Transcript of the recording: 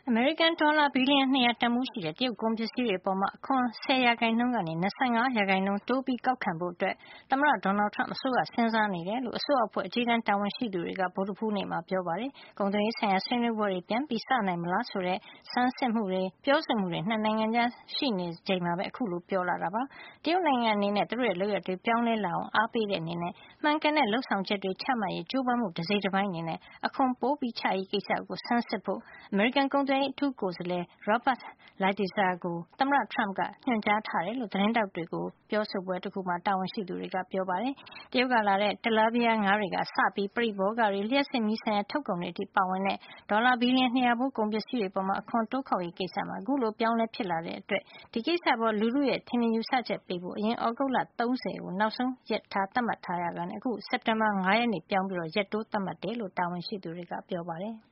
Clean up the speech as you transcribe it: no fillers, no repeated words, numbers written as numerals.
အမေရိကန်ဒေါ်လာဘီလီယံ 200 တန်ဖိုးရှိတဲ့ တရုတ်ကုန်ပစ္စည်းတွေအပေါ် အခွန် 10% ကနေ 25% တိုးပြီးကောက်ခံဖို့ သမ္မတ Donald Trump အစိုးရက စဉ်းစားနေတယ်လို့ အစိုးရအဖွဲ့ အကြီးတန်းတာဝန်ရှိသူတွေက ဗုဒ္ဓဟူးနေ့မှာ ပြောပါတယ်။ ကုန်သွယ်ရေးဆိုင်ရာ ဆွေးနွေးပွဲတွေ ပြန်စနိုင်မလားဆိုတဲ့ ဆန်းစစ်မှုတွေ၊ ပြောဆိုမှုတွေ ၂ နိုင်ငံကြား ရှိနေချိန်မှာပဲ အခုလို ပြောလာတာပါ။ တရုတ်နိုင်ငံအနေနဲ့ သူတို့ရဲ့ လုပ်ရပ်တွေ ပြောင်းလဲလာအောင် အားပေးတဲ့အနေနဲ့ မှန်ကန်တဲ့ လုပ်ဆောင်ချက်တွေ ချမှတ်ရေး ကြိုးပမ်းမှု တစိတ်တပိုင်းအနေနဲ့ အခွန်ပိုချရေးကိစ္စကို ဆန်းစစ်ဖို့ အမေရိကန်ကုန်သွယ်ရေး အထူးကိုယ်စားလှယ် Robert Lighthizer ကို သမ္မတ Trump က ညွှန်ကြားထားတယ်လို့ သတင်းထောက်တွေကို ပြောဆိုပွဲတခုမှာ တာဝန်ရှိသူတွေက ပြောပါတယ်။ တရုတ်ကလာတဲ့ တလားပီးယားငါးတွေကစပြီး ပရိဘောဂတွေ၊ လျှပ်စစ်မီးဆိုင်ရာ ထုတ်ကုန်တွေအထိ ပါဝင်တဲ့ ဒေါ်လာဘီလီယံ 200 ဖိုး ကုန်ပစ္စည်းတွေအပေါ် အခွန်တိုးကောက်ရေးကိစ္စမှာ အခုလို အပြောင်းအလဲ ဖြစ်လာတဲ့အတွက် ဒီကိစ္စအပေါ် လူထုရဲ့ ထင်မြင်ယူဆချက်ပေးဖို့ အရင် သြဂုတ်လ ၃၀ ကို နောက်ဆုံးရက် သတ်မှတ်ထားရာကနေ အခု စက်တင်ဘာ 5 ရက်နေ့ကို ပြောင်းပြီး ရက်တိုးသတ်မှတ်တယ်လို့ တာဝန်ရှိသူတွေက ပြောပါတယ်။